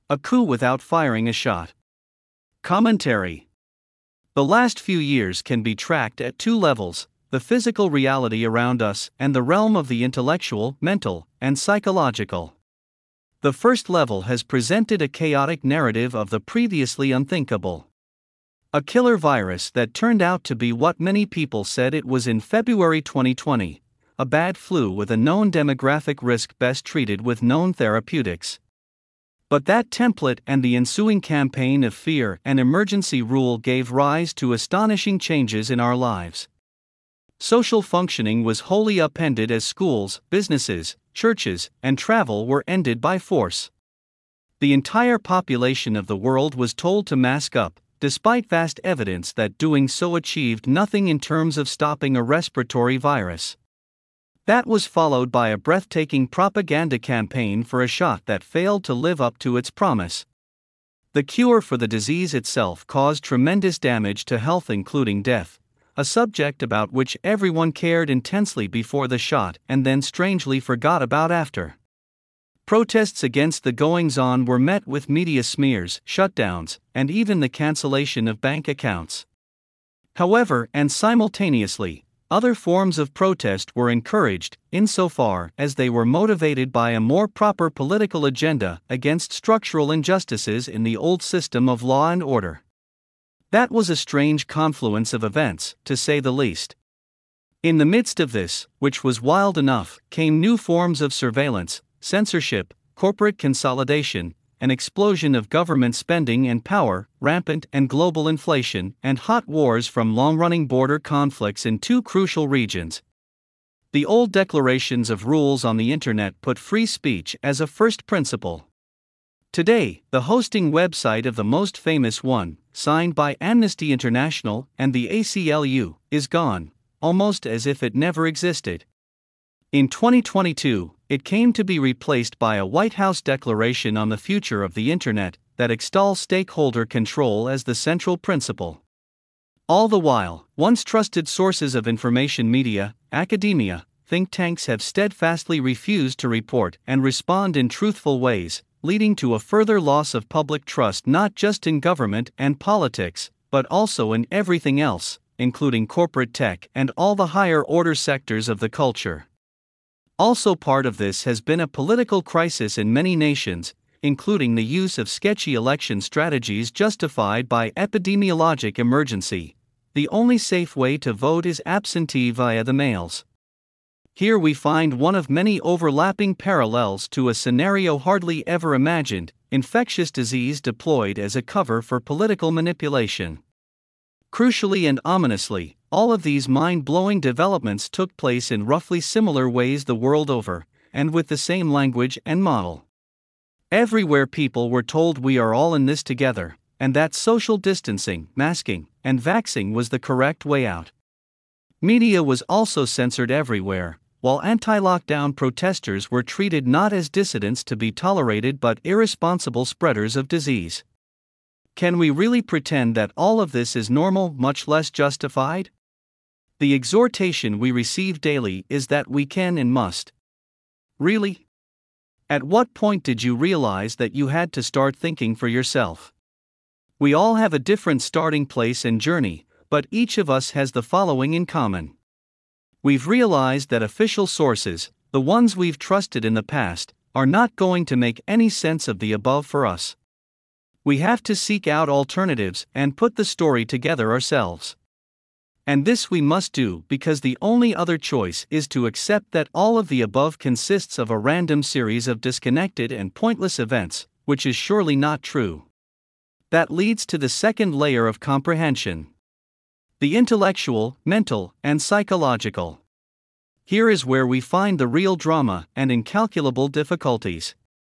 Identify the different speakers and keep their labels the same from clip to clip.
Speaker 1: A coup without firing a shot. Commentary. The last few years can be tracked at two levels: the physical reality around us and the realm of the intellectual, mental, and psychological. The first level has presented a chaotic narrative of the previously unthinkable. A killer virus that turned out to be what many people said it was in February 2020, a bad flu with a known demographic risk best treated with known therapeutics. But that template and the ensuing campaign of fear and emergency rule gave rise to astonishing changes in our lives. Social functioning was wholly upended as schools, businesses, churches, and travel were ended by force. The entire population of the world was told to mask up, despite vast evidence that doing so achieved nothing in terms of stopping a respiratory virus. That was followed by a breathtaking propaganda campaign for a shot that failed to live up to its promise. The cure for the disease itself caused tremendous damage to health, including death, a subject about which everyone cared intensely before the shot and then strangely forgot about after. Protests against the goings-on were met with media smears, shutdowns, and even the cancellation of bank accounts. However, and simultaneously, other forms of protest were encouraged, insofar as they were motivated by a more proper political agenda against structural injustices in the old system of law and order. That was a strange confluence of events, to say the least. In the midst of this, which was wild enough, came new forms of surveillance, censorship, corporate consolidation, an explosion of government spending and power, rampant and global inflation, and hot wars from long-running border conflicts in two crucial regions. The old declarations of rules on the internet put free speech as a first principle. Today, the hosting website of the most famous one, signed by Amnesty International and the ACLU, is gone, almost as if it never existed. In 2022, it came to be replaced by a White House declaration on the future of the Internet that extols stakeholder control as the central principle. All the while, once trusted sources of information, media, academia, think tanks have steadfastly refused to report and respond in truthful ways, leading to a further loss of public trust not just in government and politics, but also in everything else, including corporate tech and all the higher order sectors of the culture. Also part of this has been a political crisis in many nations, including the use of sketchy election strategies justified by epidemiologic emergency. The only safe way to vote is absentee via the mails. Here we find one of many overlapping parallels to a scenario hardly ever imagined: infectious disease deployed as a cover for political manipulation. Crucially and ominously, all of these mind-blowing developments took place in roughly similar ways the world over, and with the same language and model. Everywhere people were told we are all in this together, and that social distancing, masking, and vaxing was the correct way out. Media was also censored everywhere, while anti-lockdown protesters were treated not as dissidents to be tolerated but irresponsible spreaders of disease. Can we really pretend that all of this is normal, much less justified? The exhortation we receive daily is that we can and must. Really? At what point did you realize that you had to start thinking for yourself? We all have a different starting place and journey, but each of us has the following in common. We've realized that official sources, the ones we've trusted in the past, are not going to make any sense of the above for us. We have to seek out alternatives and put the story together ourselves. And this we must do because the only other choice is to accept that all of the above consists of a random series of disconnected and pointless events, which is surely not true. That leads to the second layer of comprehension: the intellectual, mental, and psychological. Here is where we find the real drama and incalculable difficulties.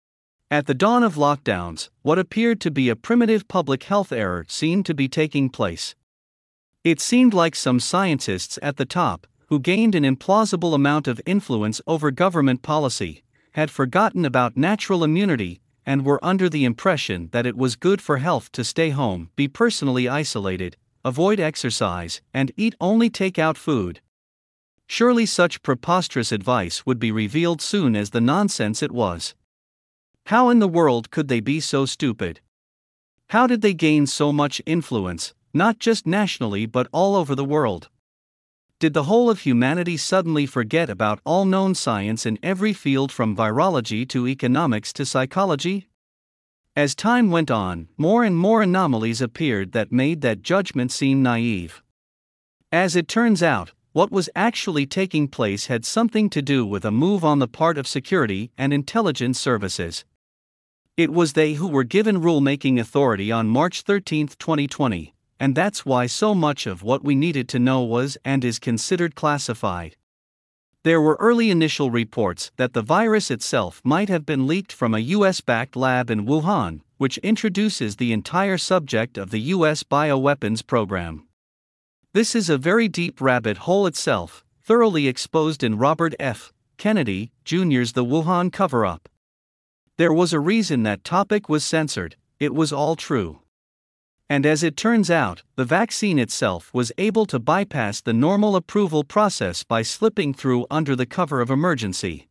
Speaker 1: At the dawn of lockdowns, what appeared to be a primitive public health error seemed to be taking place. It seemed like some scientists at the top, who gained an implausible amount of influence over government policy, had forgotten about natural immunity and were under the impression that it was good for health to stay home, be personally isolated, avoid exercise, and eat only take-out food. Surely such preposterous advice would be revealed soon as the nonsense it was. How in the world could they be so stupid? How did they gain so much influence, not just nationally but all over the world? Did the whole of humanity suddenly forget about all known science in every field from virology to economics to psychology? As time went on, more and more anomalies appeared that made that judgment seem naive. As it turns out, what was actually taking place had something to do with a move on the part of security and intelligence services. It was they who were given rulemaking authority on March 13, 2020, and that's why so much of what we needed to know was and is considered classified. There were early initial reports that the virus itself might have been leaked from a US-backed lab in Wuhan, which introduces the entire subject of the US bioweapons program. This is a very deep rabbit hole itself, thoroughly exposed in Robert F. Kennedy, Jr.'s The Wuhan Cover-Up. There was a reason that topic was censored. It was all true. And as it turns out, the vaccine itself was able to bypass the normal approval process by slipping through under the cover of emergency.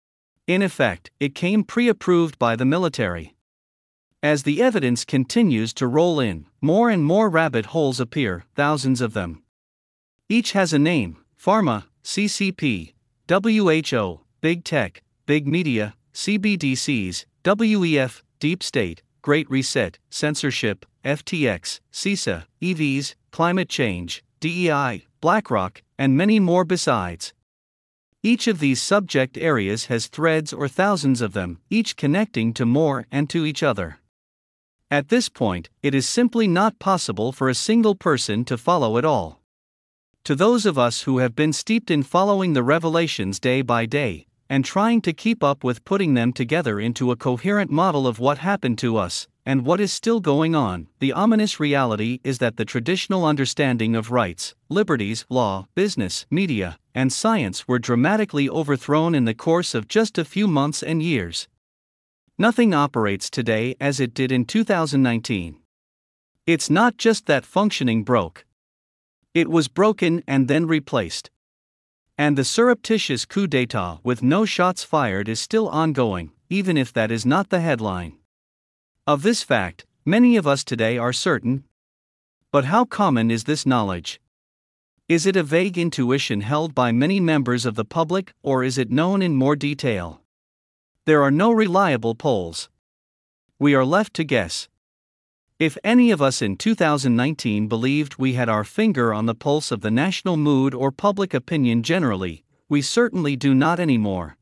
Speaker 1: In effect, it came pre-approved by the military. As the evidence continues to roll in, more and more rabbit holes appear, thousands of them. Each has a name: pharma, CCP, WHO, big tech, big media, CBDCs, WEF, deep state, Great Reset, censorship, FTX, CISA, EVs, climate change, DEI, BlackRock, and many more besides. Each of these subject areas has threads or thousands of them, each connecting to more and to each other. At this point, it is simply not possible for a single person to follow it all. To those of us who have been steeped in following the revelations day by day, and trying to keep up with putting them together into a coherent model of what happened to us, and what is still going on, the ominous reality is that the traditional understanding of rights, liberties, law, business, media, and science were dramatically overthrown in the course of just a few months and years. Nothing operates today as it did in 2019. It's not just that functioning broke. It was broken and then replaced. And the surreptitious coup d'état with no shots fired is still ongoing, even if that is not the headline. Of this fact, many of us today are certain. But how common is this knowledge? Is it a vague intuition held by many members of the public, or is it known in more detail? There are no reliable polls. We are left to guess. If any of us in 2019 believed we had our finger on the pulse of the national mood or public opinion generally, we certainly do not anymore.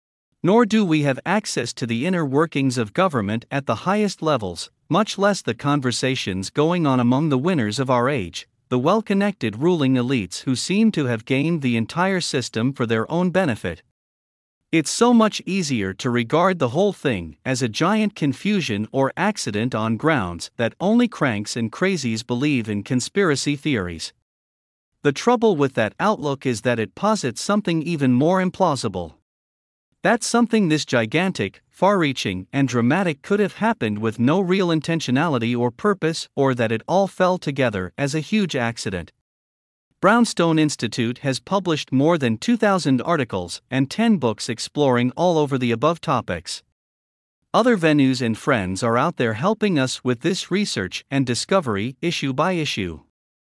Speaker 1: Nor do we have access to the inner workings of government at the highest levels, much less the conversations going on among the winners of our age, the well-connected ruling elites who seem to have gamed the entire system for their own benefit. It's so much easier to regard the whole thing as a giant confusion or accident on grounds that only cranks and crazies believe in conspiracy theories. The trouble with that outlook is that it posits something even more implausible. That something this gigantic, far-reaching, and dramatic could have happened with no real intentionality or purpose, or that it all fell together as a huge accident. Brownstone Institute has published more than 2,000 articles and 10 books exploring all over the above topics. Other venues and friends are out there helping us with this research and discovery, issue by issue.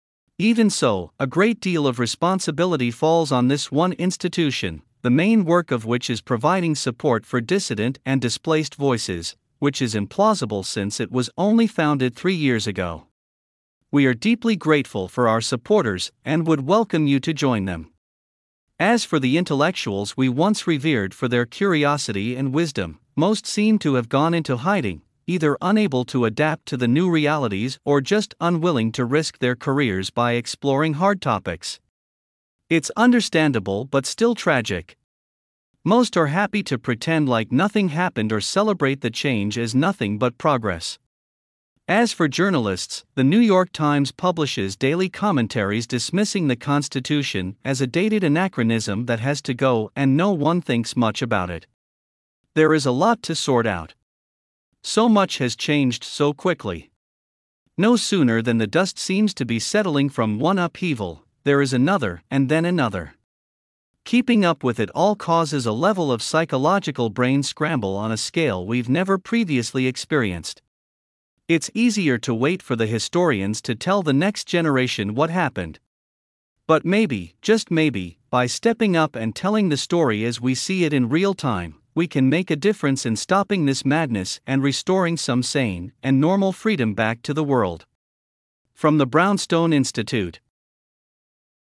Speaker 1: Even so, a great deal of responsibility falls on this one institution, the main work of which is providing support for dissident and displaced voices, which is implausible since it was only founded 3 years ago. We are deeply grateful for our supporters and would welcome you to join them. As for the intellectuals we once revered for their curiosity and wisdom, most seem to have gone into hiding, either unable to adapt to the new realities or just unwilling to risk their careers by exploring hard topics. It's understandable but still tragic. Most are happy to pretend like nothing happened or celebrate the change as nothing but progress. As for journalists, the New York Times publishes daily commentaries dismissing the Constitution as a dated anachronism that has to go, and no one thinks much about it. There is a lot to sort out. So much has changed so quickly. No sooner than the dust seems to be settling from one upheaval, there is another, and then another. Keeping up with it all causes a level of psychological brain scramble on a scale we've never previously experienced. It's easier to wait for the historians to tell the next generation what happened. But maybe, just maybe, by stepping up and telling the story as we see it in real time, we can make a difference in stopping this madness and restoring some sane and normal freedom back to the world. From the Brownstone Institute.